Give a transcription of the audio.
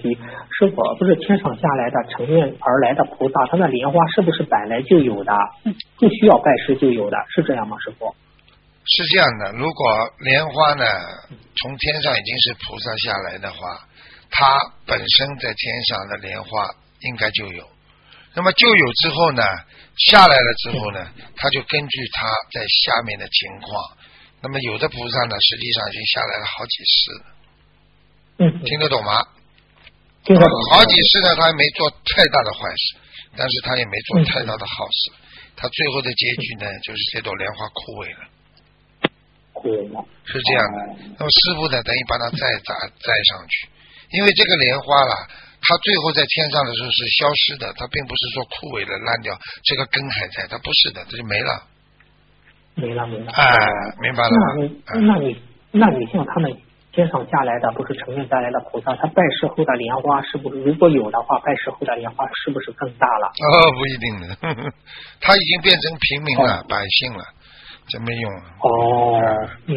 题，师傅，不是天上下来的成愿而来的菩萨，他那莲花是不是本来就有的，不需要拜师就有的，是这样吗，师傅？ 是这样的，如果莲花呢从天上已经是菩萨下来的话，它本身在天上的莲花应该就有。那么就有之后呢，下来了之后呢，它就根据它在下面的情况。那么有的菩萨呢，实际上已经下来了好几世，听得懂吗？ 听得懂。 好几世呢，他还没做太大的坏事，但是他也没做太大的好事，他最后的结局呢，就是这朵莲花枯萎了。是这样的。那么师父呢，等于把它栽上去，因为这个莲花啦，它最后在天上的时候是消失的，它并不是说枯萎了烂掉，这个根还在，它不是的，它就没了。 没了。 哎，明白了吗？ 那你像他们天上下来的，不是成愿下来的菩萨，他拜师后的莲花是不是，如果有的话，拜师后的莲花是不是更大了？ 不一定的，他已经变成平民了，百姓了，这没用了。